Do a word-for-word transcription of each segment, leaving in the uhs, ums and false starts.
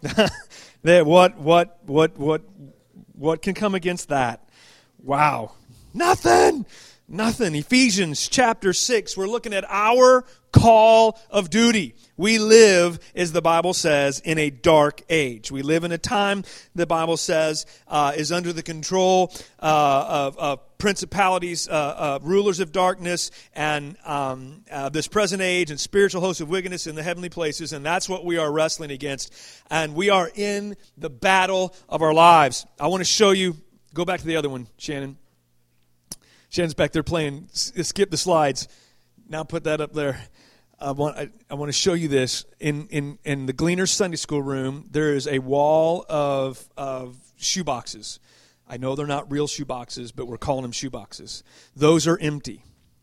That what what what what what can come against that? Wow. Nothing. Nothing. Ephesians chapter six, we're looking at our call of duty. We live, as the Bible says, in a dark age. We live in a time, the Bible says, uh, is under the control uh, of, of principalities, uh, uh, rulers of darkness, and um, uh, this present age, and spiritual hosts of wickedness in the heavenly places, and that's what we are wrestling against. And we are in the battle of our lives. I want to show you, go back to the other one, Shannon. Shannon's back there playing, skip the slides. Now put that up there. I want I, I want to show you this. In, in, in the Gleaners Sunday School room, there is a wall of, of shoe boxes. I know they're not real shoe boxes, but we're calling them shoe boxes. Those are empty.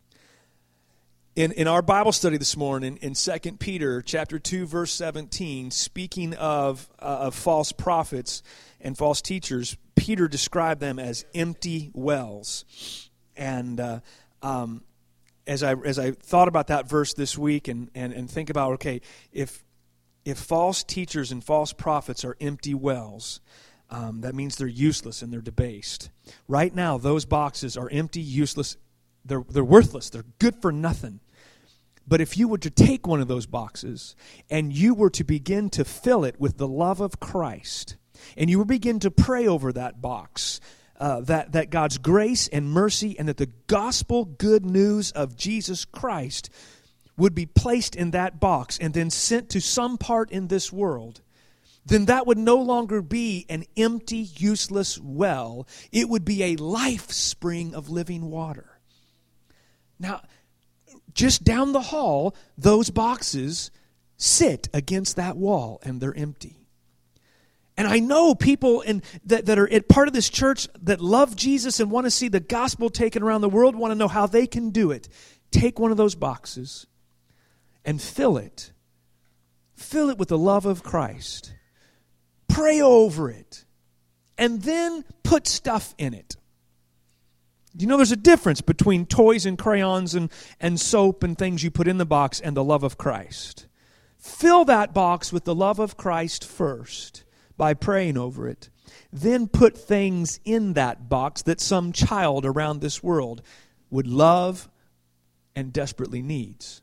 In in our Bible study this morning, in Second Peter chapter two, verse seventeen, speaking of, uh, of false prophets and false teachers, Peter described them as empty wells. And uh, um, as I as I thought about that verse this week and, and, and think about, okay, if if false teachers and false prophets are empty wells, um, that means they're useless and they're debased. Right now, those boxes are empty, useless. They're they're worthless. They're good for nothing. But if you were to take one of those boxes and you were to begin to fill it with the love of Christ, and you would begin to pray over that box, Uh, that, that God's grace and mercy and that the gospel good news of Jesus Christ would be placed in that box and then sent to some part in this world, then that would no longer be an empty, useless well. It would be a life spring of living water. Now, just down the hall, those boxes sit against that wall and they're empty. And I know people in, that, that are at part of this church that love Jesus and want to see the gospel taken around the world, want to know how they can do it. Take one of those boxes and fill it. Fill it with the love of Christ. Pray over it. And then put stuff in it. You know, there's a difference between toys and crayons and, and soap and things you put in the box and the love of Christ. Fill that box with the love of Christ first by praying over it. Then put things in that box that some child around this world would love and desperately needs.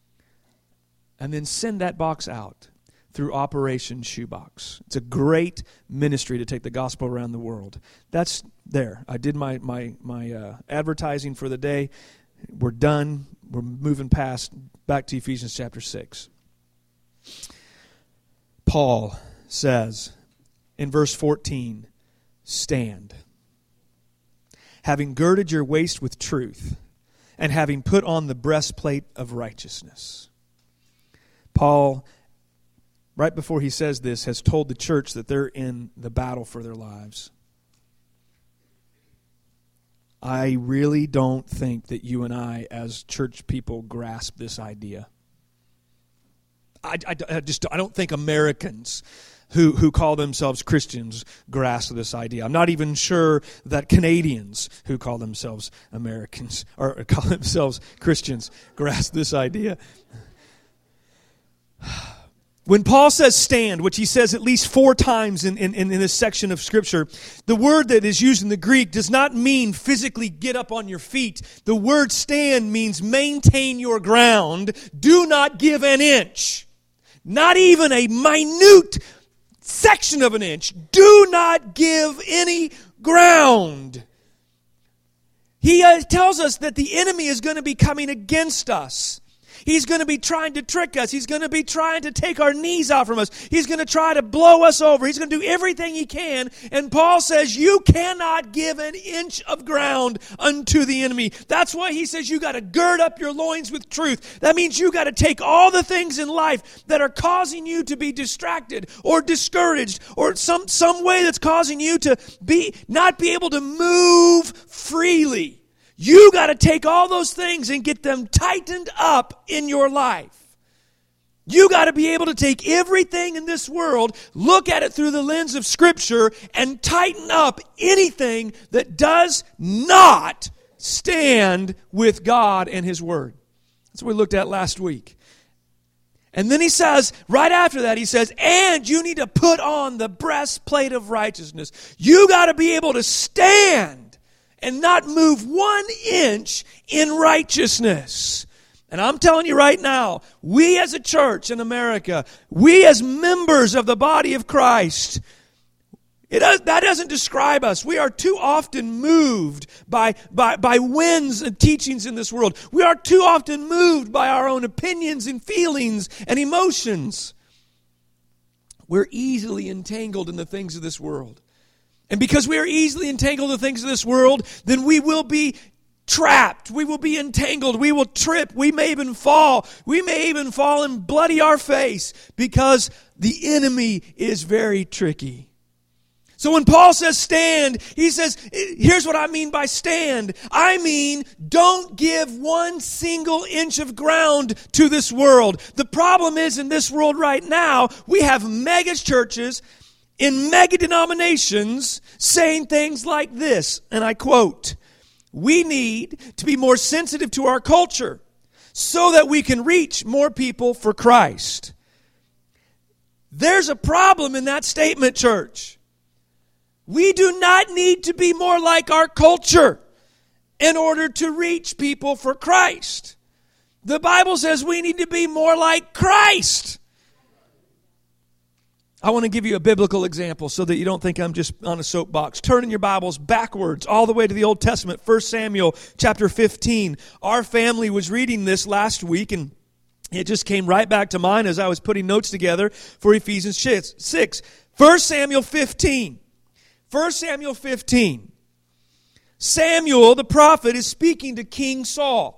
And then send that box out through Operation Shoebox. It's a great ministry to take the gospel around the world. That's there. I did my my my uh, advertising for the day. We're done. We're moving past, back to Ephesians chapter six. Paul says in verse fourteen, stand, having girded your waist with truth, and having put on the breastplate of righteousness. Paul, right before he says this, has told the church that they're in the battle for their lives. I really don't think that you and I, as church people, grasp this idea. I, I, I just I don't think Americans who, who call themselves Christians grasp this idea. I'm not even sure that Canadians who call themselves Americans or call themselves Christians grasp this idea. When Paul says stand, which he says at least four times in, in, in this section of Scripture, the word that is used in the Greek does not mean physically get up on your feet. The word stand means maintain your ground. Do not give an inch. Not even a minute section of an inch. Do not give any ground. He uh, tells us that the enemy is going to be coming against us. He's going to be trying to trick us. He's going to be trying to take our knees out from us. He's going to try to blow us over. He's going to do everything he can. And Paul says, you cannot give an inch of ground unto the enemy. That's why he says you got to gird up your loins with truth. That means you got to take all the things in life that are causing you to be distracted or discouraged or some, some way that's causing you to be not be able to move freely. You got to take all those things and get them tightened up in your life. You got to be able to take everything in this world, look at it through the lens of Scripture, and tighten up anything that does not stand with God and His Word. That's what we looked at last week. And then he says, right after that, he says, and you need to put on the breastplate of righteousness. You got to be able to stand and not move one inch in righteousness. And I'm telling you right now, we as a church in America, we as members of the body of Christ, it does, that doesn't describe us. We are too often moved by, by, by winds and teachings in this world. We are too often moved by our own opinions and feelings and emotions. We're easily entangled in the things of this world. And because we are easily entangled in the things of this world, then we will be trapped. We will be entangled. We will trip. We may even fall. We may even fall and bloody our face because the enemy is very tricky. So when Paul says stand, he says, here's what I mean by stand. I mean, don't give one single inch of ground to this world. The problem is in this world right now, we have mega churches in mega denominations saying things like this, and I quote, we need to be more sensitive to our culture so that we can reach more people for Christ. There's a problem in that statement, church. We do not need to be more like our culture in order to reach people for Christ. The Bible says we need to be more like Christ. I want to give you a biblical example so that you don't think I'm just on a soapbox. Turn in your Bibles backwards all the way to the Old Testament, First Samuel chapter fifteen. Our family was reading this last week, and it just came right back to mind as I was putting notes together for Ephesians six. First Samuel fifteen. First Samuel fifteen. Samuel, the prophet, is speaking to King Saul.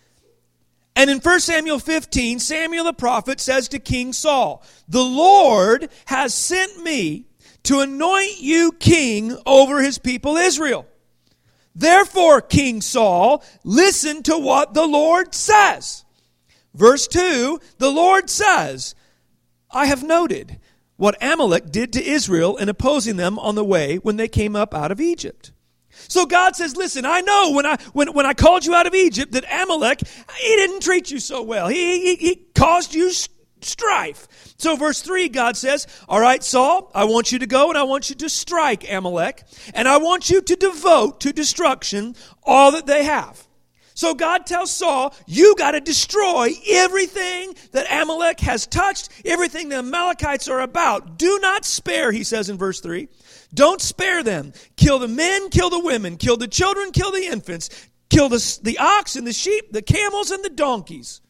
And in First Samuel fifteen, Samuel the prophet says to King Saul, the Lord has sent me to anoint you king over his people Israel. Therefore, King Saul, listen to what the Lord says. Verse two, the Lord says, I have noted what Amalek did to Israel in opposing them on the way when they came up out of Egypt. So God says, listen, I know when I when, when I called you out of Egypt that Amalek, he didn't treat you so well. He, he, he caused you strife. So verse three, God says, all right, Saul, I want you to go and I want you to strike Amalek. And I want you to devote to destruction all that they have. So God tells Saul, you got to destroy everything that Amalek has touched, everything the Amalekites are about. Do not spare, he says in verse three. Don't spare them. Kill the men, kill the women, kill the children, kill the infants, kill the, the ox and the sheep, the camels and the donkeys.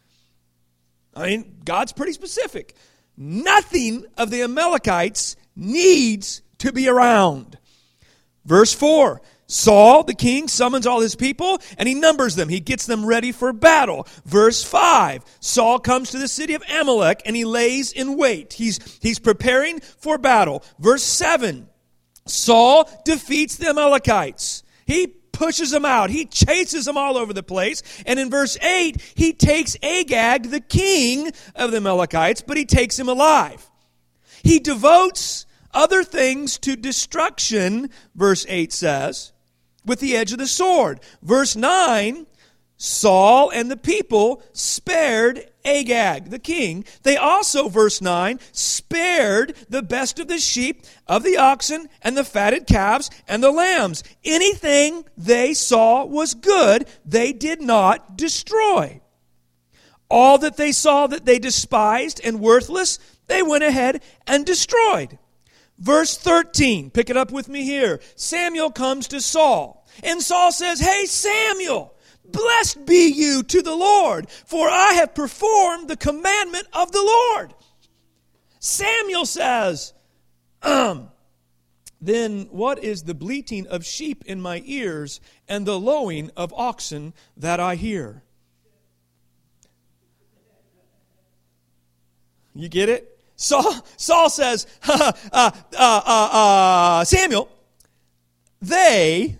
I mean, God's pretty specific. Nothing of the Amalekites needs to be around. Verse four. Saul, the king, summons all his people, and he numbers them. He gets them ready for battle. Verse five, Saul comes to the city of Amalek, and he lays in wait. He's, he's preparing for battle. Verse seven, Saul defeats the Amalekites. He pushes them out. He chases them all over the place. And in verse eight, he takes Agag, the king of the Amalekites, but he takes him alive. He devotes other things to destruction, verse eight says, with the edge of the sword. Verse nine, Saul and the people spared Agag, the king. They also, verse nine, spared the best of the sheep, of the oxen, and the fatted calves, and the lambs. Anything they saw was good, they did not destroy. All that they saw that they despised and worthless, they went ahead and destroyed. Verse thirteen, pick it up with me here. Samuel comes to Saul, and Saul says, hey, Samuel, blessed be you to the Lord, for I have performed the commandment of the Lord. Samuel says, um, then what is the bleating of sheep in my ears and the lowing of oxen that I hear? You get it? Saul, Saul says, uh, uh, uh, uh, Samuel, they,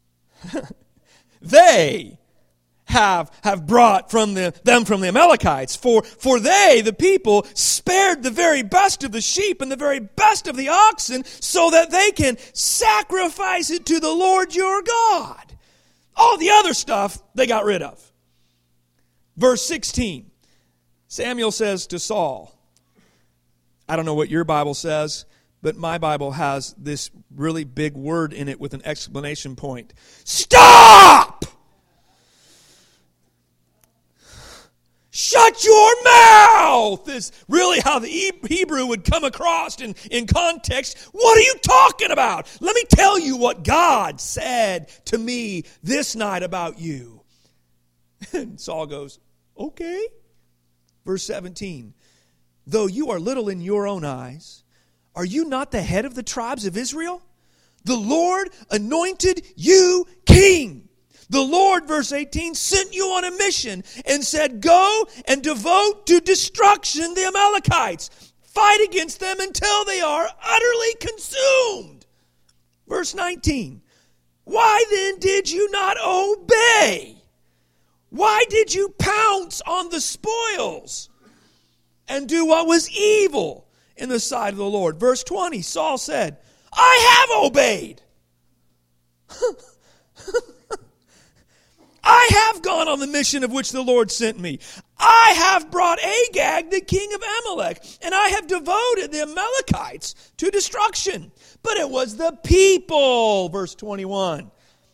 they have, have brought from the, them from the Amalekites. For, for they, the people, spared the very best of the sheep and the very best of the oxen so that they can sacrifice it to the Lord your God. All the other stuff they got rid of. Verse sixteen. Samuel says to Saul, I don't know what your Bible says, but my Bible has this really big word in it with an exclamation point. Stop! Shut your mouth is really how the Hebrew would come across in, in context. What are you talking about? Let me tell you what God said to me this night about you. And Saul goes, okay. Verse seventeen, though you are little in your own eyes, are you not the head of the tribes of Israel? The Lord anointed you king. The Lord, verse eighteen, sent you on a mission and said, go and devote to destruction the Amalekites. Fight against them until they are utterly consumed. Verse nineteen, why then did you not obey? Why did you pounce on the spoils and do what was evil in the sight of the Lord? Verse twenty, Saul said, I have obeyed. I have gone on the mission of which the Lord sent me. I have brought Agag, the king of Amalek, and I have devoted the Amalekites to destruction. But it was the people, verse twenty-one,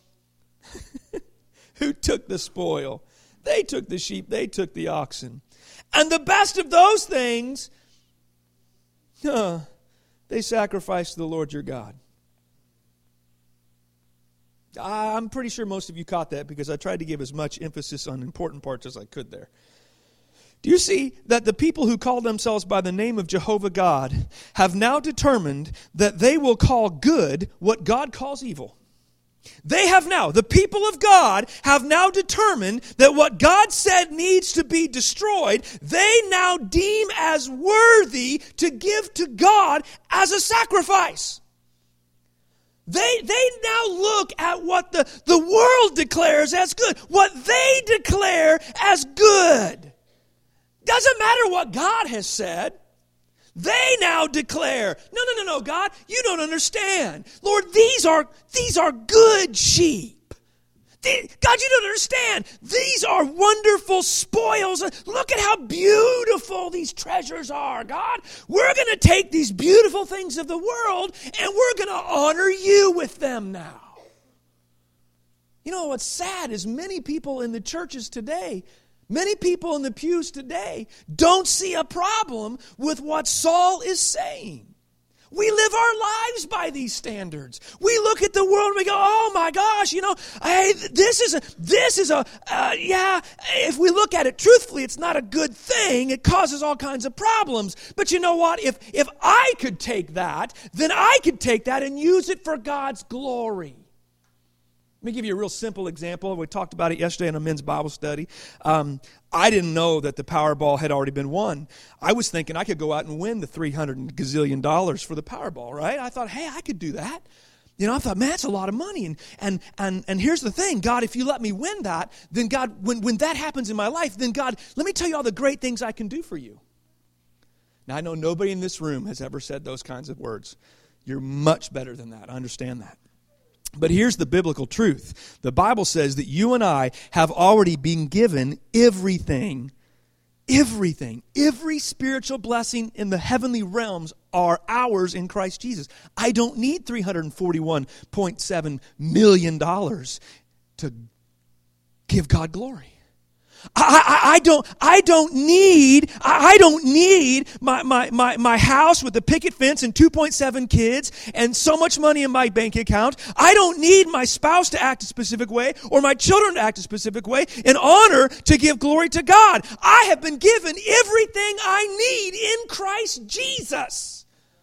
who took the spoil. They took the sheep, they took the oxen. And the best of those things, uh, they sacrificed to the Lord your God. I'm pretty sure most of you caught that because I tried to give as much emphasis on important parts as I could there. Do you see that the people who call themselves by the name of Jehovah God have now determined that they will call good what God calls evil? They have now, the people of God have now determined that what God said needs to be destroyed, they now deem as worthy to give to God as a sacrifice. They, they now look at what the, the world declares as good, what they declare as good. Doesn't matter what God has said. They now declare, no, no, no, no, God, you don't understand. Lord, these are, these are good sheep. They, God, you don't understand. These are wonderful spoils. Look at how beautiful these treasures are, God. We're going to take these beautiful things of the world and we're going to honor you with them now. You know what's sad is many people in the churches today, many people in the pews today don't see a problem with what Saul is saying. We live our lives by these standards. We look at the world and we go, oh my gosh, you know, hey, this is a, this is a, uh, yeah, if we look at it truthfully, it's not a good thing. It causes all kinds of problems. But you know what? If, if I could take that, then I could take that and use it for God's glory. Let me give you a real simple example. We talked about it yesterday in a men's Bible study. Um, I didn't know that the Powerball had already been won. I was thinking I could go out and win the three hundred gazillion dollars for the Powerball, right? I thought, hey, I could do that. You know, I thought, man, that's a lot of money. And and and and here's the thing, God, if you let me win that, then God, when, when that happens in my life, then God, let me tell you all the great things I can do for you. Now, I know nobody in this room has ever said those kinds of words. You're much better than that. I understand that. But here's the biblical truth. The Bible says that you and I have already been given everything, everything, every spiritual blessing in the heavenly realms are ours in Christ Jesus. I don't need three hundred forty-one point seven million dollars to give God glory. I, I, I don't I don't need I don't need my, my, my, my house with a picket fence and two point seven kids and so much money in my bank account. I don't need my spouse to act a specific way or my children to act a specific way in honor to give glory to God. I have been given everything I need in Christ Jesus.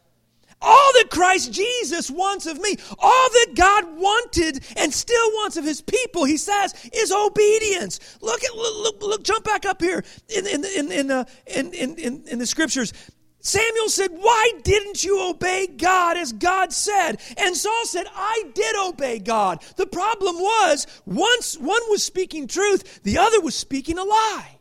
All that Christ Jesus wants of me, all that God wanted and still wants of his people, he says, is obedience. Look at look, look jump back up here in in in in, uh, in, in, in, in the scriptures. Samuel said, why didn't you obey God as God said? And Saul said, I did obey God. The problem was, once one was speaking truth, the other was speaking a lie.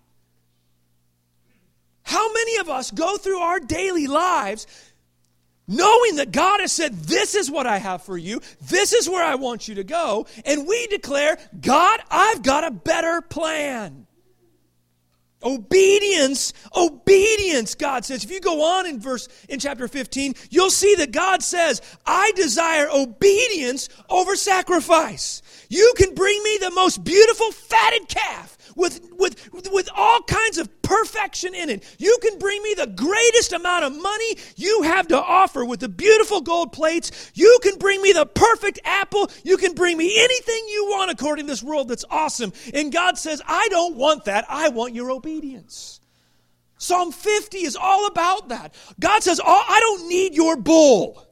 How many of us go through our daily lives knowing that God has said, this is what I have for you, this is where I want you to go, and we declare, God, I've got a better plan. Obedience, obedience, God says. If you go on in verse in chapter fifteen, you'll see that God says, I desire obedience over sacrifice. You can bring me the most beautiful fatted calf with, with, with all kinds of perfection in it. You can bring me the greatest amount of money you have to offer with the beautiful gold plates. You can bring me the perfect apple. You can bring me anything you want according to this world that's awesome. And God says, I don't want that. I want your obedience. Psalm fifty is all about that. God says, oh, I don't need your bull.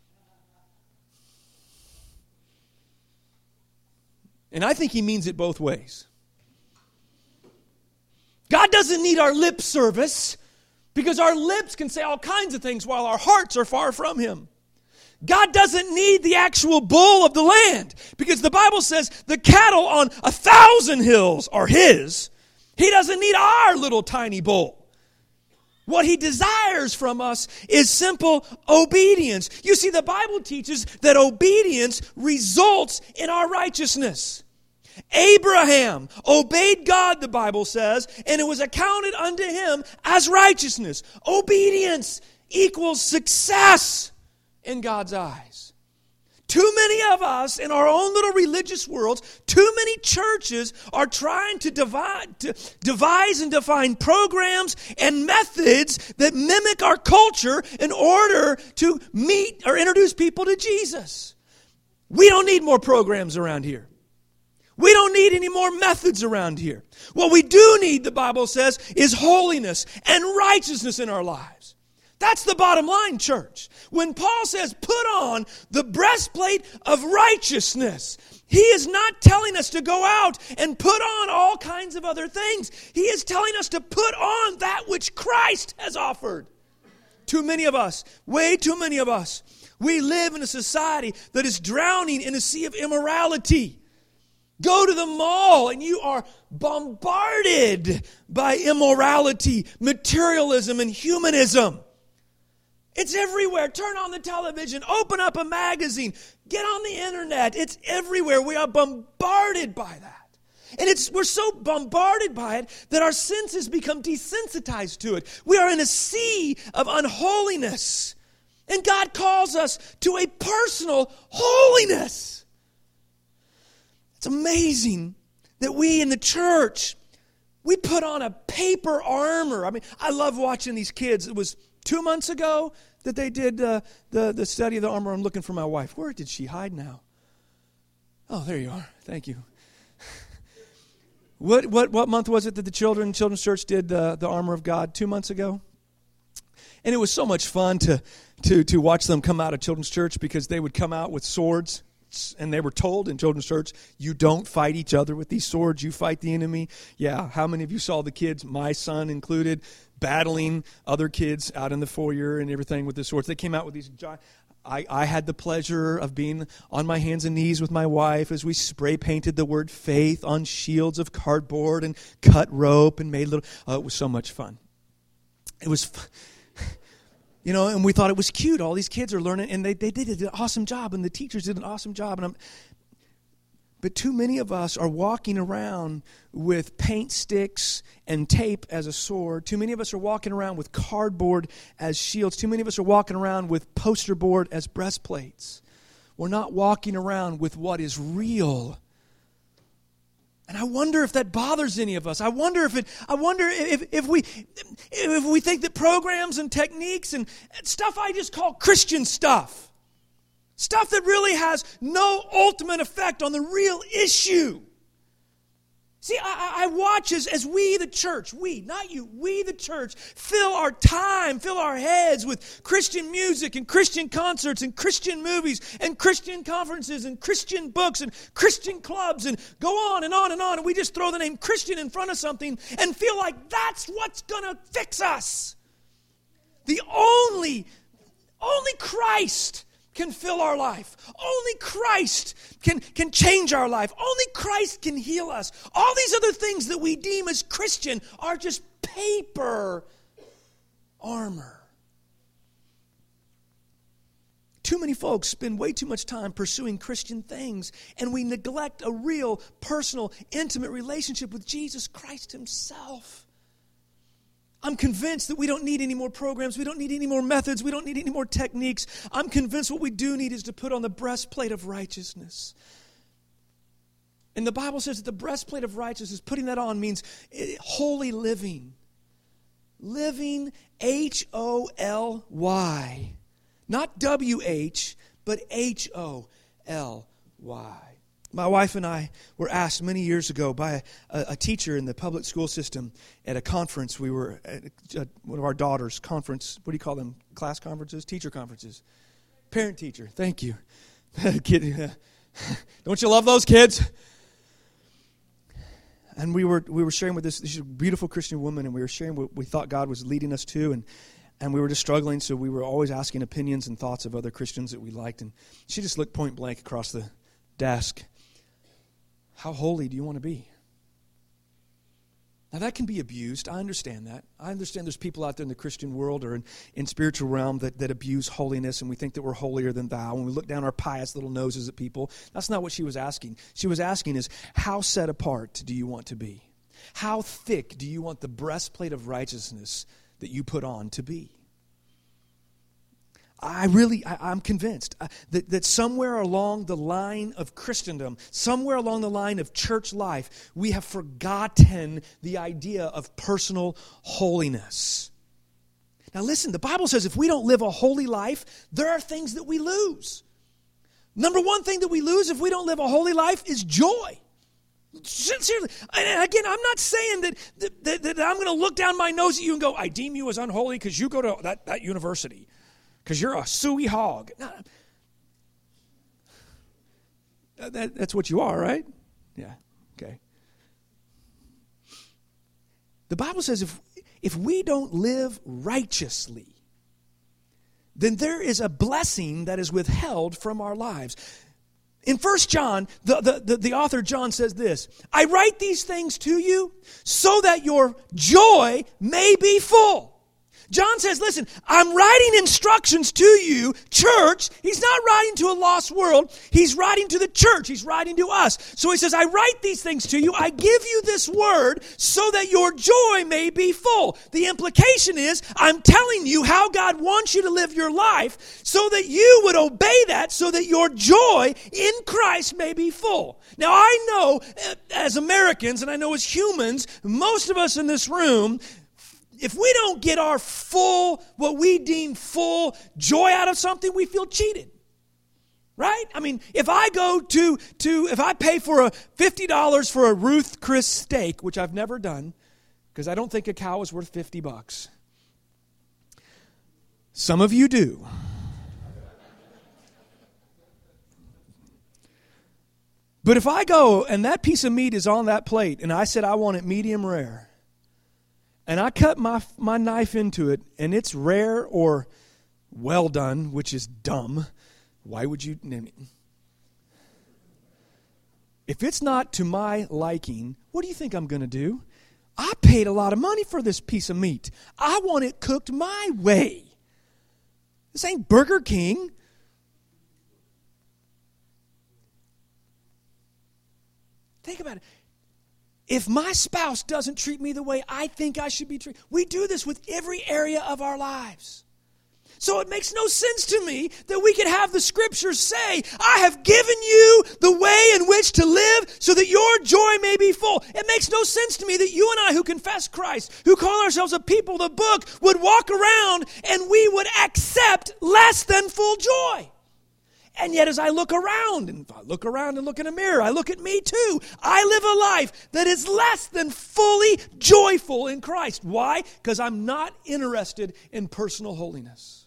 And I think he means it both ways. God doesn't need our lip service because our lips can say all kinds of things while our hearts are far from him. God doesn't need the actual bull of the land because the Bible says the cattle on a thousand hills are his. He doesn't need our little tiny bull. What he desires from us is simple obedience. You see, the Bible teaches that obedience results in our righteousness. Abraham obeyed God, the Bible says, and it was accounted unto him as righteousness. Obedience equals success in God's eyes. Too many of us in our own little religious worlds, too many churches are trying to divide, to devise and define programs and methods that mimic our culture in order to meet or introduce people to Jesus. We don't need more programs around here. We don't need any more methods around here. What we do need, the Bible says, is holiness and righteousness in our lives. That's the bottom line, church. When Paul says, put on the breastplate of righteousness, he is not telling us to go out and put on all kinds of other things. He is telling us to put on that which Christ has offered. Too many of us, way too many of us, we live in a society that is drowning in a sea of immorality. Go to the mall and you are bombarded by immorality, materialism, and humanism. It's everywhere. Turn on the television, open up a magazine, get on the internet. It's everywhere. We are bombarded by that. And it's we're so bombarded by it that our senses become desensitized to it. We are in a sea of unholiness. And God calls us to a personal holiness. It's amazing that we in the church, we put on a paper armor. I mean, I love watching these kids. It was two months ago that they did uh, the, the study of the armor. I'm looking for my wife. Where did she hide now? Oh, there you are. Thank you. What what what month was it that the children, Children's Church did the, the armor of God? Two months ago? And it was so much fun to, to, to watch them come out of Children's Church because they would come out with swords. And they were told in Children's Church, you don't fight each other with these swords, you fight the enemy. Yeah, how many of you saw the kids, my son included, battling other kids out in the foyer and everything with the swords? They came out with these giant... I, I had the pleasure of being on my hands and knees with my wife as we spray painted the word faith on shields of cardboard and cut rope and made little... Oh, it was so much fun. It was... Fun. You know, and we thought it was cute. All these kids are learning, and they, they did an awesome job, and the teachers did an awesome job. And I'm, but too many of us are walking around with paint sticks and tape as a sword. Too many of us are walking around with cardboard as shields. Too many of us are walking around with poster board as breastplates. We're not walking around with what is real. And I wonder if that bothers any of us. I wonder if it. I wonder if if we if we think that programs and techniques and stuff I just call Christian stuff, stuff that really has no ultimate effect on the real issue. See, I, I watch as, as we, the church, we, not you, we, the church, fill our time, fill our heads with Christian music and Christian concerts and Christian movies and Christian conferences and Christian books and Christian clubs and go on and on and on. And we just throw the name Christian in front of something and feel like that's what's going to fix us. The only, only Christ can fill our life. Only Christ can, can change our life. Only Christ can heal us. All these other things that we deem as Christian are just paper armor. Too many folks spend way too much time pursuing Christian things, and we neglect a real, personal, intimate relationship with Jesus Christ himself. I'm convinced that we don't need any more programs. We don't need any more methods. We don't need any more techniques. I'm convinced what we do need is to put on the breastplate of righteousness. And the Bible says that the breastplate of righteousness, putting that on means holy living. Living, H O L Y. Not W H, but H O L Y. My wife and I were asked many years ago by a, a teacher in the public school system at a conference. We were at a, one of our daughters' conference. What do you call them? Class conferences? Teacher conferences? Parent-teacher. Thank you. Kid, don't you love those kids? And we were we were sharing with this, this beautiful Christian woman, and we were sharing what we thought God was leading us to, and and we were just struggling, so we were always asking opinions and thoughts of other Christians that we liked. And she just looked point blank across the desk. How holy do you want to be? Now that can be abused. I understand that. I understand there's people out there in the Christian world or in, in spiritual realm that, that abuse holiness, and we think that we're holier than thou. When we look down our pious little noses at people, that's not what she was asking. She was asking is, how set apart do you want to be? How thick do you want the breastplate of righteousness that you put on to be? I really, I, I'm convinced uh, that, that somewhere along the line of Christendom, somewhere along the line of church life, we have forgotten the idea of personal holiness. Now listen, the Bible says if we don't live a holy life, there are things that we lose. Number one thing that we lose if we don't live a holy life is joy. Sincerely. And again, I'm not saying that, that, that, that I'm going to look down my nose at you and go, I deem you as unholy because you go to that, that university. Because you're a suey hog. No. That, that's what you are, right? Yeah, okay. The Bible says if, if we don't live righteously, then there is a blessing that is withheld from our lives. In First John, the, the, the, the author John says this, I write these things to you so that your joy may be full. John says, listen, I'm writing instructions to you, church. He's not writing to a lost world. He's writing to the church. He's writing to us. So he says, I write these things to you. I give you this word so that your joy may be full. The implication is, I'm telling you how God wants you to live your life so that you would obey that so that your joy in Christ may be full. Now, I know as Americans and I know as humans, most of us in this room, if we don't get our full, what we deem full joy out of something, we feel cheated. Right? I mean, if I go to, to if I pay for a fifty dollars for a Ruth Chris steak, which I've never done, because I don't think a cow is worth fifty bucks. Some of you do. But if I go and that piece of meat is on that plate and I said I want it medium rare, and I cut my my knife into it, and it's rare or well done, which is dumb. Why would you? If it's not to my liking, what do you think I'm going to do? I paid a lot of money for this piece of meat. I want it cooked my way. This ain't Burger King. Think about it. If my spouse doesn't treat me the way I think I should be treated, we do this with every area of our lives. So it makes no sense to me that we could have the scriptures say, I have given you the way in which to live so that your joy may be full. It makes no sense to me that you and I who confess Christ, who call ourselves a people of the book, would walk around and we would accept less than full joy. And yet as I look around, and if I look around and look in a mirror, I look at me too. I live a life that is less than fully joyful in Christ. Why? Because I'm not interested in personal holiness.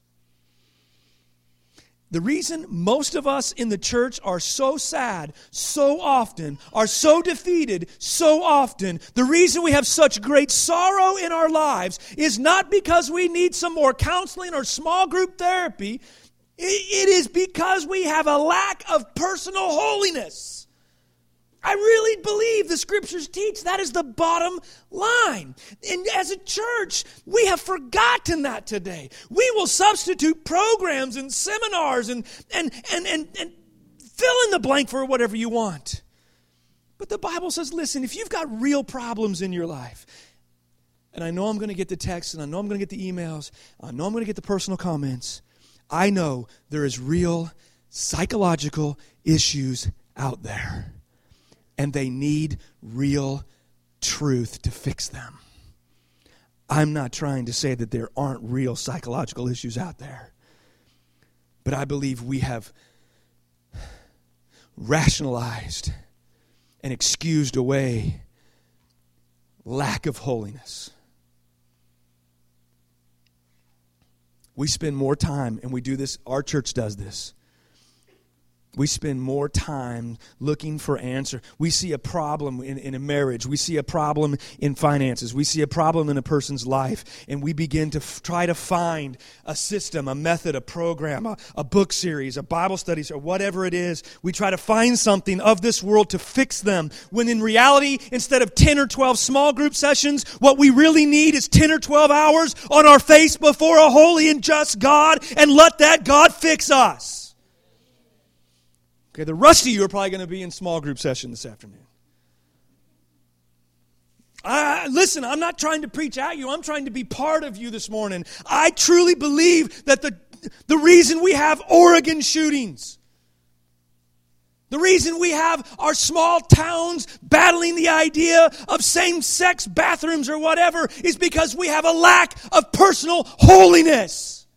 The reason most of us in the church are so sad so often, are so defeated so often, the reason we have such great sorrow in our lives is not because we need some more counseling or small group therapy. It is because we have a lack of personal holiness. I really believe the scriptures teach that is the bottom line. And as a church, we have forgotten that today. We will substitute programs and seminars and, and, and, and, and fill in the blank for whatever you want. But the Bible says, listen, if you've got real problems in your life, and I know I'm going to get the texts, and I know I'm going to get the emails, I know I'm going to get the personal comments. I know there is real psychological issues out there, and they need real truth to fix them. I'm not trying to say that there aren't real psychological issues out there, but I believe we have rationalized and excused away lack of holiness. We spend more time, and we do this, our church does this. We spend more time looking for answer. We see a problem in, in a marriage. We see a problem in finances. We see a problem in a person's life. And we begin to f- try to find a system, a method, a program, a, a book series, a Bible studies, or whatever it is. We try to find something of this world to fix them. When in reality, instead of ten or twelve small group sessions, what we really need is ten or twelve hours on our face before a holy and just God, and let that God fix us. Okay, the rest of you are probably going to be in small group session this afternoon. I, listen, I'm not trying to preach at you. I'm trying to be part of you this morning. I truly believe that the, the reason we have Oregon shootings, the reason we have our small towns battling the idea of same-sex bathrooms or whatever is because we have a lack of personal holiness.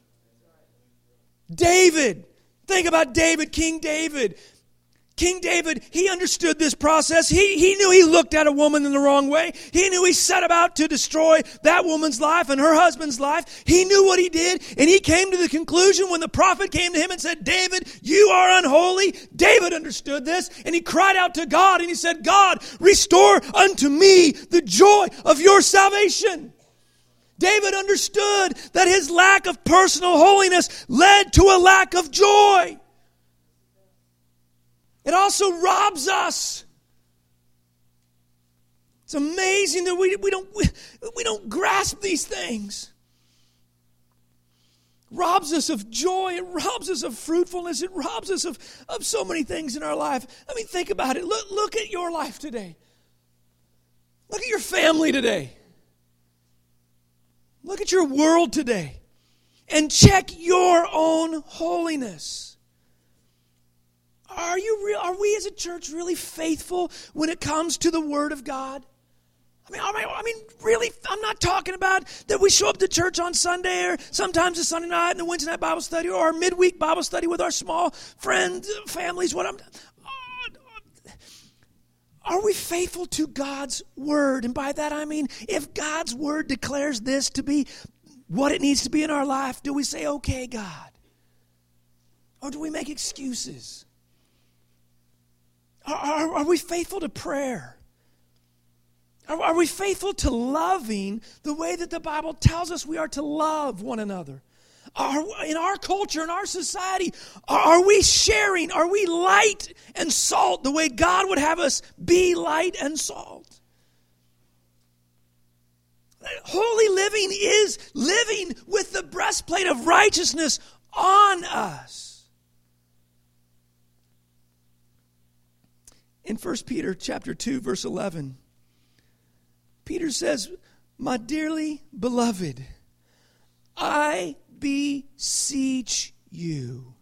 David. Think about David, King David. King David, he understood this process. He, he knew he looked at a woman in the wrong way. He knew he set about to destroy that woman's life and her husband's life. He knew what he did, and he came to the conclusion when the prophet came to him and said, David, you are unholy. David understood this, and he cried out to God, and he said, God, restore unto me the joy of your salvation. David understood that his lack of personal holiness led to a lack of joy. It also robs us. It's amazing that we, we don't we, we don't grasp these things. It robs us of joy. It robs us of fruitfulness. It robs us of, of so many things in our life. I mean, think about it. Look, look at your life today. Look at your family today. Look at your world today and check your own holiness. Are you real? Are we as a church really faithful when it comes to the Word of God? I mean, I mean, I mean, really, I'm not talking about that we show up to church on Sunday or sometimes a Sunday night and the Wednesday night Bible study or our midweek Bible study with our small friends, families. What I'm. Are we faithful to God's Word? And by that I mean, if God's Word declares this to be what it needs to be in our life, do we say, okay, God? Or do we make excuses? Are, are, are we faithful to prayer? Are, are we faithful to loving the way that the Bible tells us we are to love one another? Are, in our culture, in our society, are, are we sharing? Are we light and salt the way God would have us be light and salt? Holy living is living with the breastplate of righteousness on us. In First Peter chapter two, verse eleven, Peter says, my dearly beloved, I beseech you.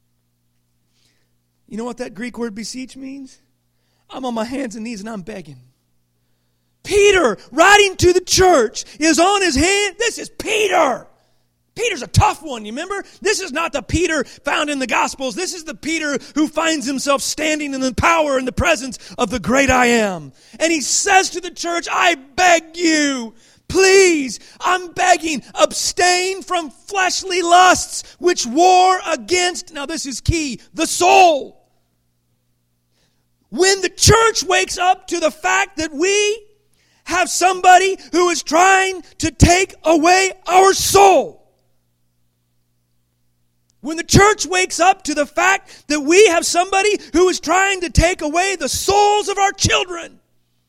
You know what that Greek word beseech means? I'm on my hands and knees and I'm begging. Peter, writing to the church, is on his hand. This is Peter. Peter's a tough one, you remember? This is not the Peter found in the Gospels. This is the Peter who finds himself standing in the power and the presence of the great I am. And he says to the church, I beg you, please, I'm begging, abstain from fleshly lusts which war against, now this is key, the soul. When the church wakes up to the fact that we have somebody who is trying to take away our soul, when the church wakes up to the fact that we have somebody who is trying to take away the souls of our children,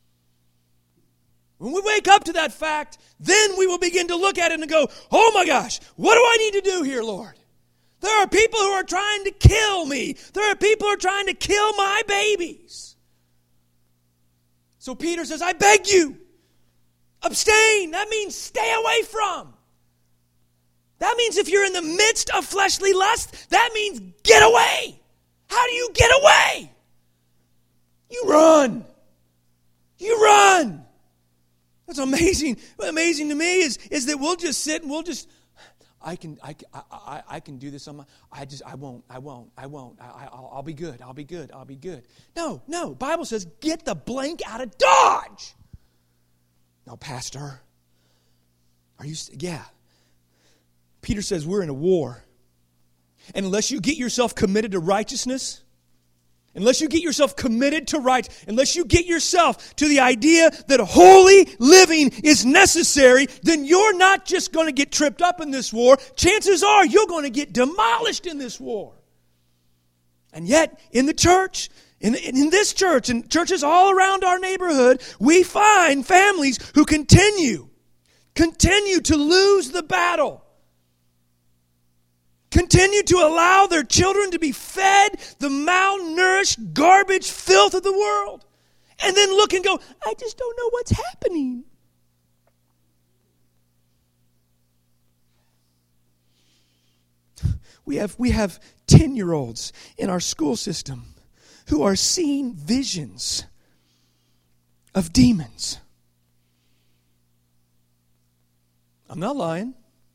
when we wake up to that fact, then we will begin to look at it and go, oh my gosh, what do I need to do here, Lord? There are people who are trying to kill me. There are people who are trying to kill my babies. So Peter says, I beg you, Abstain. That means stay away from. That means if you're in the midst of fleshly lust, that means get away. How do you get away? You run. You run. What's amazing, amazing to me is, is that we'll just sit and we'll just, I can, I, I, I can do this on my, I just, I won't, I won't, I won't, I, I'll, I'll be good, I'll be good, I'll be good. No, no, Bible says get the blank out of Dodge. No, Pastor, are you, yeah. Peter says we're in a war. And unless you get yourself committed to righteousness, unless you get yourself committed to right, unless you get yourself to the idea that holy living is necessary, then you're not just going to get tripped up in this war. Chances are you're going to get demolished in this war. And yet, in the church, in, in this church, and churches all around our neighborhood, we find families who continue, continue to lose the battle. Continue to allow their children to be fed the malnourished garbage filth of the world. And then look and go, I just don't know what's happening. We have, we have ten-year-olds in our school system who are seeing visions of demons. I'm not lying.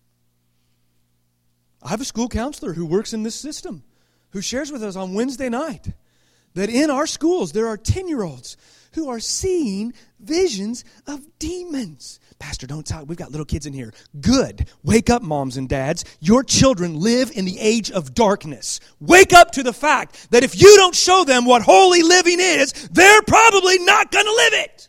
I have a school counselor who works in this system who shares with us on Wednesday night that in our schools there are ten-year-olds who are seeing visions of demons. Pastor, don't talk. We've got little kids in here. Good. Wake up, moms and dads. Your children live in the age of darkness. Wake up to the fact that if you don't show them what holy living is, they're probably not going to live it.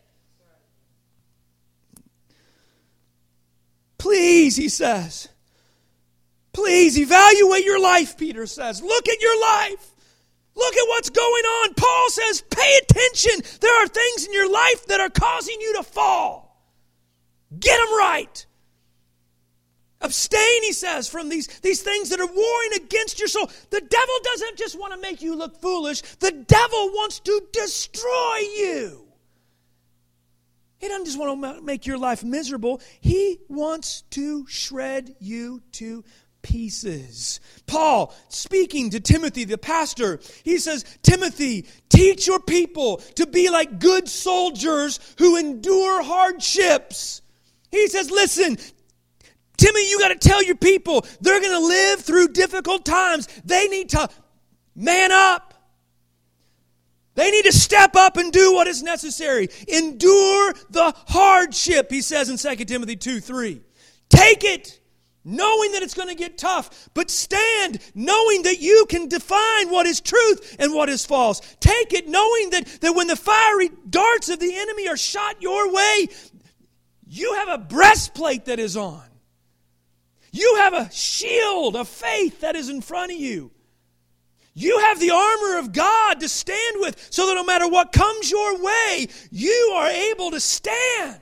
Please, he says. Please evaluate your life, Peter says. Look at your life. Look at what's going on. Paul says, pay attention. There are things in your life that are causing you to fall. Get them right. Abstain, he says, from these, these things that are warring against your soul. The devil doesn't just want to make you look foolish. The devil wants to destroy you. He doesn't just want to make your life miserable. He wants to shred you to pieces. Paul, speaking to Timothy, the pastor, he says, Timothy, teach your people to be like good soldiers who endure hardships. He says, listen, Timothy, you got to tell your people they're going to live through difficult times. They need to man up. They need to step up and do what is necessary. Endure the hardship, he says in Second Timothy two three. Take it, knowing that it's going to get tough, but stand knowing that you can define what is truth and what is false. Take it knowing that, that when the fiery darts of the enemy are shot your way, you have a breastplate that is on. You have a shield of faith that is in front of you. You have the armor of God to stand with so that no matter what comes your way, you are able to stand.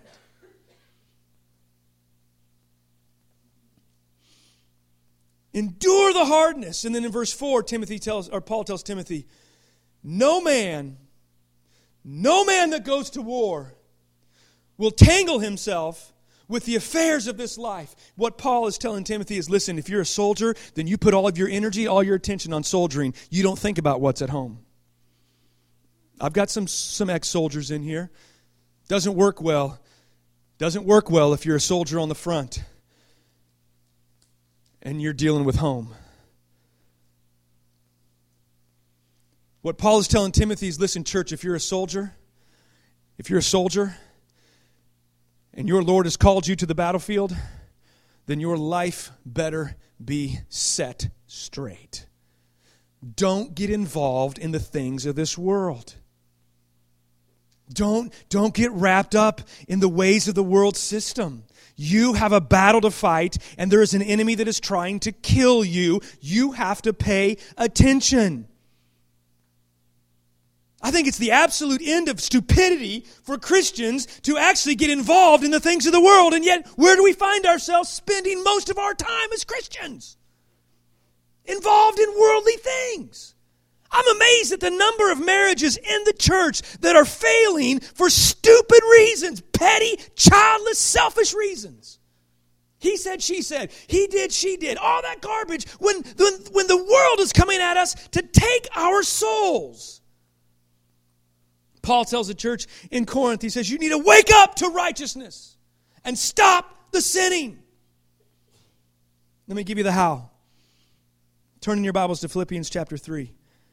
Endure the hardness. And then in verse four, Timothy tells, or Paul tells Timothy, no man, no man that goes to war will tangle himself with the affairs of this life. What Paul is telling Timothy is, listen, if you're a soldier, then you put all of your energy, all your attention on soldiering. You don't think about what's at home. I've got some, some ex-soldiers in here. Doesn't work well. Doesn't work well if you're a soldier on the front and you're dealing with home. What Paul is telling Timothy is, listen, church, if you're a soldier, if you're a soldier, and your Lord has called you to the battlefield, then your life better be set straight. Don't get involved in the things of this world. Don't, don't get wrapped up in the ways of the world system. You have a battle to fight, and there is an enemy that is trying to kill you. You have to pay attention. I think it's the absolute end of stupidity for Christians to actually get involved in the things of the world. And yet, where do we find ourselves spending most of our time as Christians? Involved in worldly things. I'm amazed at the number of marriages in the church that are failing for stupid reasons, petty, childless, selfish reasons. He said, she said, he did, she did, all that garbage when, when, when the world is coming at us to take our souls. Paul tells the church in Corinth, he says, you need to wake up to righteousness and stop the sinning. Let me give you the how. Turn in your Bibles to Philippians chapter three.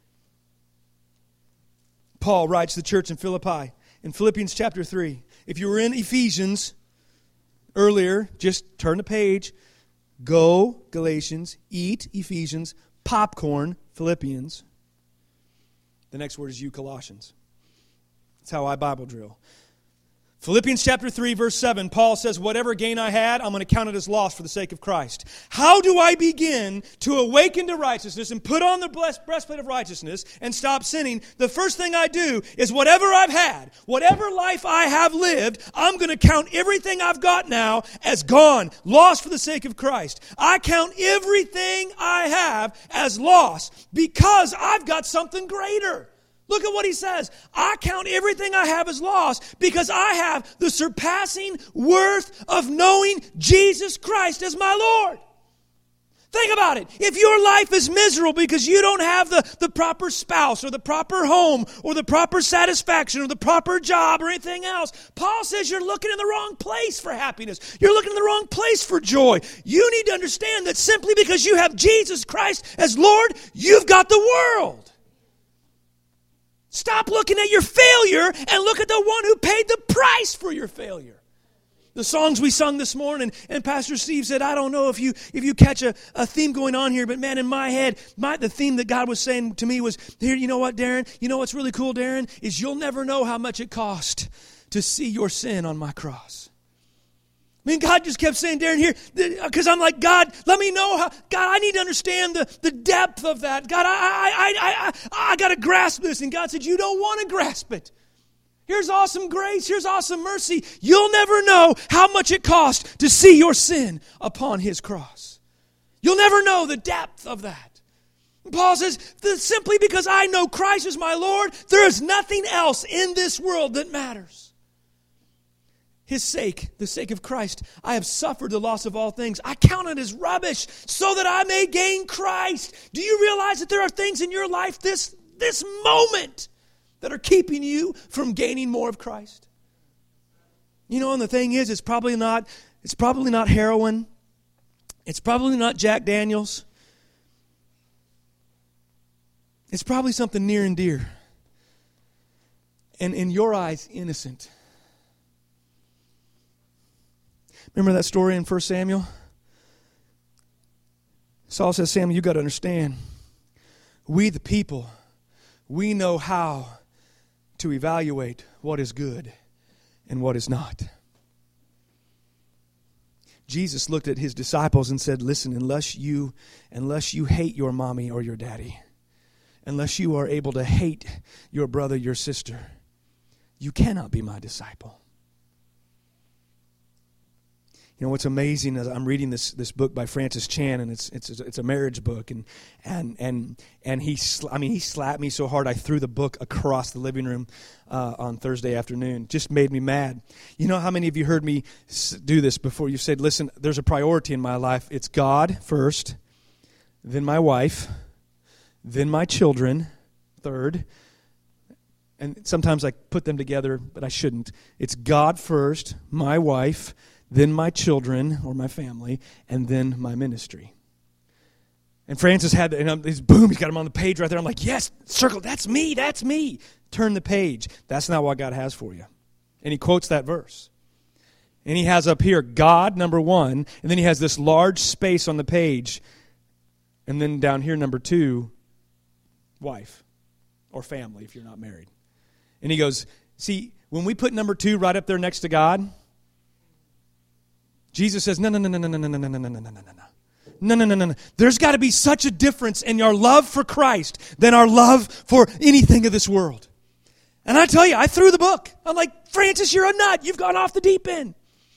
Paul writes to the church in Philippi in Philippians chapter three. If you were in Ephesians earlier, just turn the page. Go, Galatians. Eat, Ephesians. Popcorn, Philippians. The next word is you, Colossians. That's how I Bible drill. Philippians chapter three, verse seven, Paul says, whatever gain I had, I'm going to count it as loss for the sake of Christ. How do I begin to awaken to righteousness and put on the breastplate of righteousness and stop sinning? The first thing I do is whatever I've had, whatever life I have lived, I'm going to count everything I've got now as gone, lost for the sake of Christ. I count everything I have as loss because I've got something greater. Look at what he says. I count everything I have as loss because I have the surpassing worth of knowing Jesus Christ as my Lord. Think about it. If your life is miserable because you don't have the, the proper spouse or the proper home or the proper satisfaction or the proper job or anything else, Paul says you're looking in the wrong place for happiness. You're looking in the wrong place for joy. You need to understand that simply because you have Jesus Christ as Lord, you've got the world. Stop looking at your failure and look at the one who paid the price for your failure. The songs we sung this morning, and Pastor Steve said, I don't know if you if you catch a, a theme going on here, but man, in my head, my the theme that God was saying to me was, here, you know what, Darren? You know what's really cool, Darren? Is you'll never know how much it cost to see your sin on my cross. I mean, God just kept saying, Darren, here, because I'm like, God, let me know how, God, I need to understand the, the depth of that. God, I, I, I, I, I got to grasp this. And God said, you don't want to grasp it. Here's awesome grace. Here's awesome mercy. You'll never know how much it cost to see your sin upon His cross. You'll never know the depth of that. And Paul says, simply because I know Christ is my Lord, there is nothing else in this world that matters. His sake, the sake of Christ, I have suffered the loss of all things. I count it as rubbish so that I may gain Christ. Do you realize that there are things in your life this, this moment that are keeping you from gaining more of Christ? You know, and the thing is, it's probably not, it's probably not heroin. It's probably not Jack Daniels. It's probably something near and dear. And in your eyes, innocent. Remember that story in First Samuel? Saul says, Samuel, you got to understand, we the people, we know how to evaluate what is good and what is not. Jesus looked at his disciples and said, listen, unless you, unless you hate your mommy or your daddy, unless you are able to hate your brother, your sister, you cannot be my disciple. You know what's amazing is I'm reading this this book by Francis Chan, and it's it's it's a marriage book, and and and and he I mean he slapped me so hard I threw the book across the living room uh, on Thursday afternoon. Just made me mad. You know how many of you heard me do this before? You said, "Listen, there's a priority in my life. It's God first, then my wife, then my children, third." And sometimes I put them together, but I shouldn't. It's God first, my wife, then my children or my family, and then my ministry. And Francis had, and I'm, he's, boom, he's got him on the page right there. I'm like, yes, circle, that's me, that's me. Turn the page. That's not what God has for you. And he quotes that verse. And he has up here, God, number one, and then he has this large space on the page. And then down here, number two, wife or family if you're not married. And he goes, see, when we put number two right up there next to God, Jesus says, no, no, no, no, no, no, no, no, no, no, no, no, no, no, no. No, no, no, no, no. There's got to be such a difference in our love for Christ than our love for anything of this world. And I tell you, I threw the book. I'm like, Francis, you're a nut. You've gone off the deep end.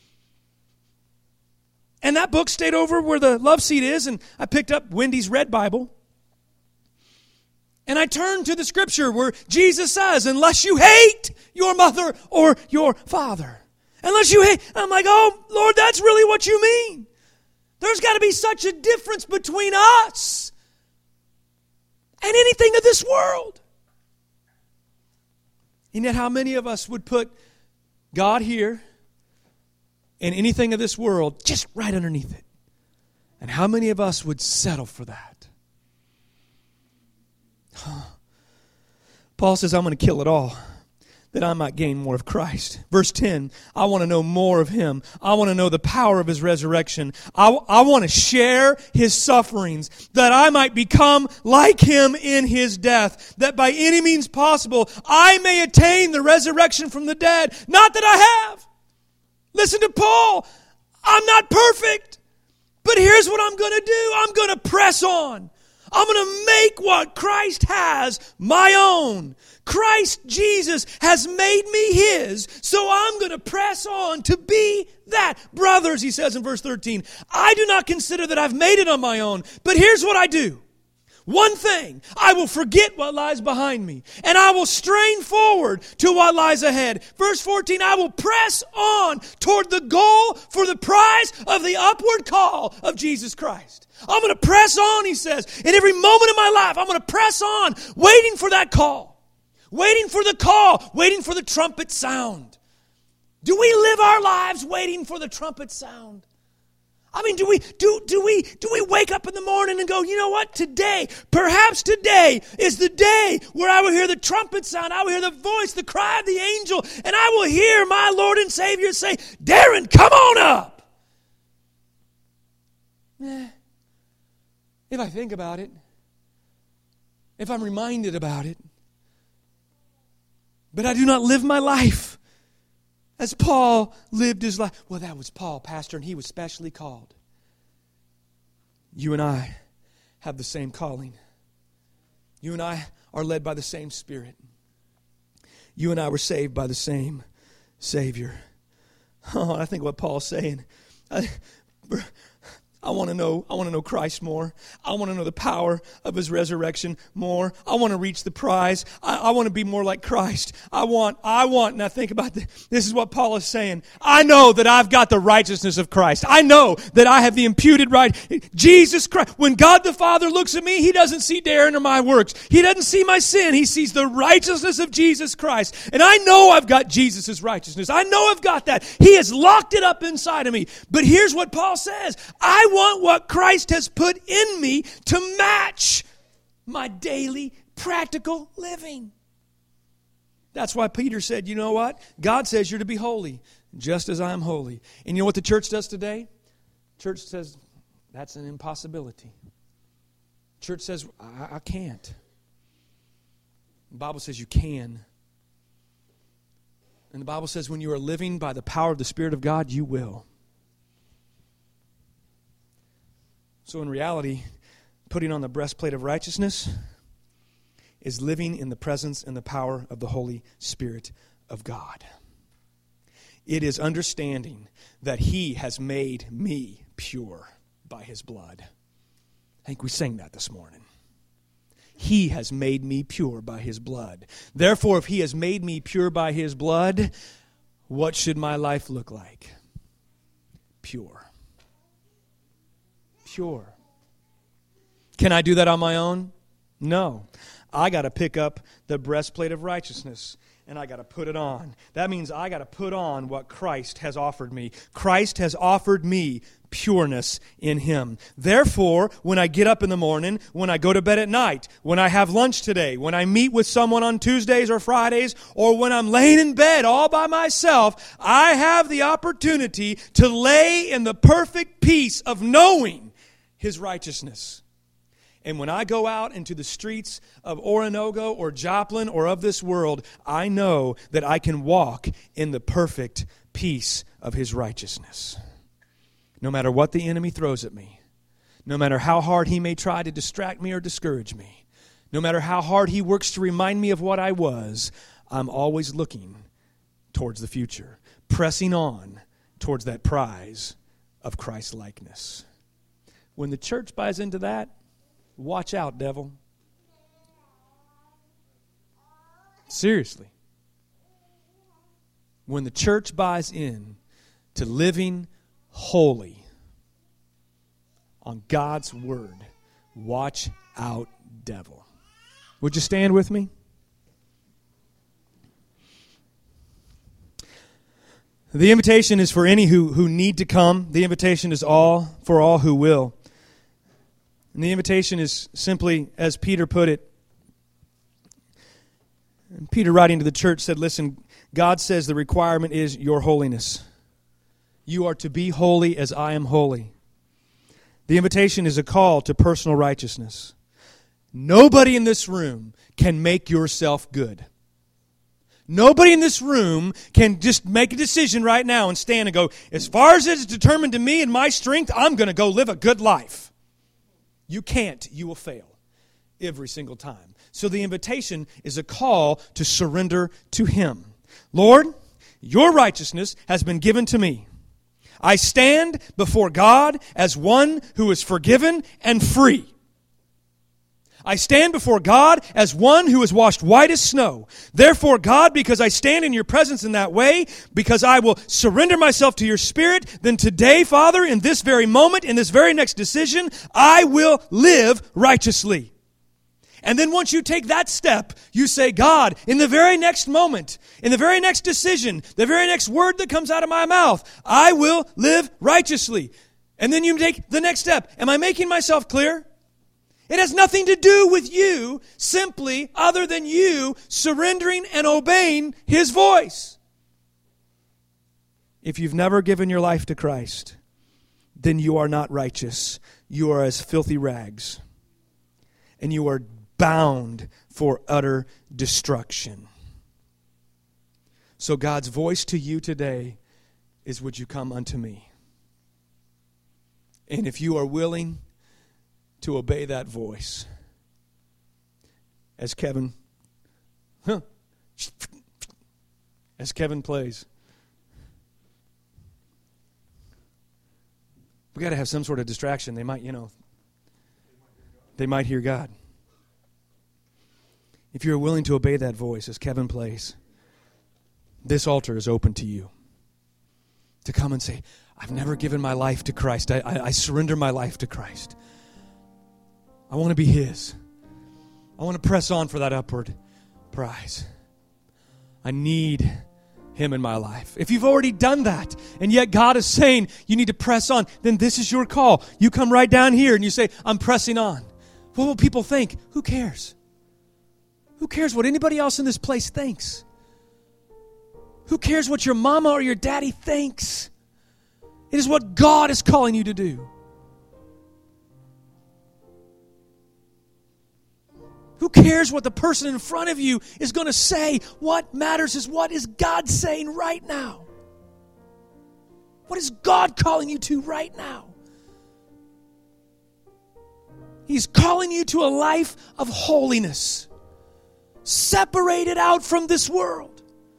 And that book stayed over where the love seat is, and I picked up Wendy's Red Bible. And I I turn to the scripture where Jesus says, unless you hate your mother or your father. Unless you hate, I'm like, oh, Lord, that's really what you mean. There's got to be such a difference between us and anything of this world. And yet how many of us would put God here and anything of this world just right underneath it? And how many of us would settle for that? Paul says, I'm going to kill it all, that I might gain more of Christ. Verse ten, I want to know more of Him. I want to know the power of His resurrection. I, I want to share His sufferings, that I might become like Him in His death, that by any means possible I may attain the resurrection from the dead. Not that I have. Listen to Paul. I'm not perfect, but here's what I'm going to do. I'm going to press on. I'm going to make what Christ has my own. Christ Jesus has made me His, so I'm going to press on to be that. Brothers, he says in verse thirteen, I do not consider that I've made it on my own, but here's what I do. One thing, I will forget what lies behind me, and I will strain forward to what lies ahead. Verse fourteen, I will press on toward the goal for the prize of the upward call of Jesus Christ. I'm going to press on, he says. In every moment of my life, I'm going to press on, waiting for that call. Waiting for the call, waiting for the trumpet sound. Do we live our lives waiting for the trumpet sound? I mean, do we do do we do we wake up in the morning and go, you know what? Today, perhaps today is the day where I will hear the trumpet sound. I will hear the voice, the cry of the angel, and I will hear my Lord and Savior say, Darren, come on up. Eh. If I think about it, if I'm reminded about it, but I do not live my life as Paul lived his life. Well, that was Paul, pastor, and he was specially called. You and I have the same calling. You and I are led by the same Spirit. You and I were saved by the same Savior. Oh, I think what Paul's saying, I, I want to know, I want to know Christ more. I want to know the power of His resurrection more. I want to reach the prize. I, I want to be more like Christ. I want, I want, now think about this. This is what Paul is saying. I know that I've got the righteousness of Christ. I know that I have the imputed right. Jesus Christ, when God the Father looks at me, He doesn't see Darren or my works. He doesn't see my sin. He sees the righteousness of Jesus Christ. And I know I've got Jesus' righteousness. I know I've got that. He has locked it up inside of me. But here's what Paul says. I want what Christ has put in me to match my daily practical living. That's why Peter said, you know what? God says you're to be holy, just as I am holy. And you know what the church does today? Church says, that's an impossibility. Church says, I, I can't. The Bible says you can. And the Bible says when you are living by the power of the Spirit of God, you will. So in reality, putting on the breastplate of righteousness is living in the presence and the power of the Holy Spirit of God. It is understanding that He has made me pure by His blood. I think we sang that this morning. He has made me pure by His blood. Therefore, if He has made me pure by His blood, what should my life look like? Pure. Pure. Can I do that on my own? No. I got to pick up the breastplate of righteousness and I got to put it on. That means I got to put on what Christ has offered me. Christ has offered me pureness in Him. Therefore, when I get up in the morning, when I go to bed at night, when I have lunch today, when I meet with someone on Tuesdays or Fridays, or when I'm laying in bed all by myself, I have the opportunity to lay in the perfect peace of knowing His righteousness. And when I go out into the streets of Oronogo or Joplin or of this world, I know that I can walk in the perfect peace of His righteousness. No matter what the enemy throws at me, no matter how hard he may try to distract me or discourage me, no matter how hard he works to remind me of what I was, I'm always looking towards the future, pressing on towards that prize of Christ-likeness. When the church buys into that, watch out, devil. Seriously. When the church buys in to living holy on God's word, watch out, devil. Would you stand with me? The invitation is for any who, who need to come. The invitation is all for all who will. And the invitation is simply, as Peter put it, and Peter writing to the church said, listen, God says the requirement is your holiness. You are to be holy as I am holy. The invitation is a call to personal righteousness. Nobody in this room can make yourself good. Nobody in this room can just make a decision right now and stand and go, as far as it is determined to me and my strength, I'm going to go live a good life. You can't. You will fail every single time. So the invitation is a call to surrender to Him. Lord, your righteousness has been given to me. I stand before God as one who is forgiven and free. I stand before God as one who is washed white as snow. Therefore, God, because I stand in your presence in that way, because I will surrender myself to your Spirit, then today, Father, in this very moment, in this very next decision, I will live righteously. And then once you take that step, you say, God, in the very next moment, in the very next decision, the very next word that comes out of my mouth, I will live righteously. And then you take the next step. Am I making myself clear? It has nothing to do with you simply other than you surrendering and obeying His voice. If you've never given your life to Christ, then you are not righteous. You are as filthy rags. And you are bound for utter destruction. So God's voice to you today is, would you come unto me? And if you are willing to obey that voice, as Kevin, huh, as Kevin plays, we got to have some sort of distraction. They might, you know, they might hear God. If you're willing to obey that voice as Kevin plays, this altar is open to you to come and say, I've never given my life to Christ. I, I, I surrender my life to Christ. I want to be His. I want to press on for that upward prize. I need Him in my life. If you've already done that, and yet God is saying you need to press on, then this is your call. You come right down here and you say, I'm pressing on. What will people think? Who cares? Who cares what anybody else in this place thinks? Who cares what your mama or your daddy thinks? It is what God is calling you to do. Who cares what the person in front of you is going to say? What matters is what is God saying right now? What is God calling you to right now? He's calling you to a life of holiness, separated out from this world.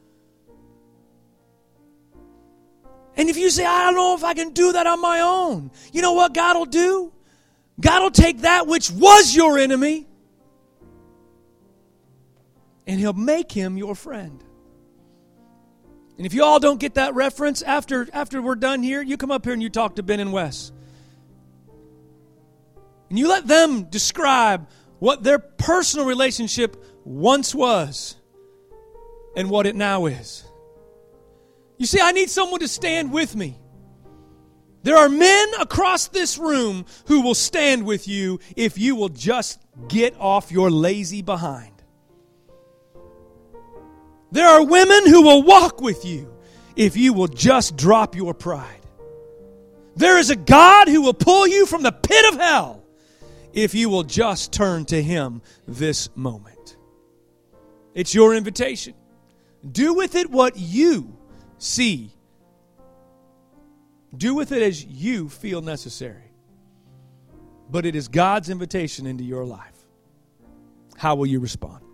And if you say, I don't know if I can do that on my own, you know what God will do? God will take that which was your enemy and He'll make him your friend. And if you all don't get that reference, after, after we're done here, you come up here and you talk to Ben and Wes. And you let them describe what their personal relationship once was and what it now is. You see, I need someone to stand with me. There are men across this room who will stand with you if you will just get off your lazy behind. There are women who will walk with you if you will just drop your pride. There is a God who will pull you from the pit of hell if you will just turn to Him this moment. It's your invitation. Do with it what you see. Do with it as you feel necessary. But it is God's invitation into your life. How will you respond?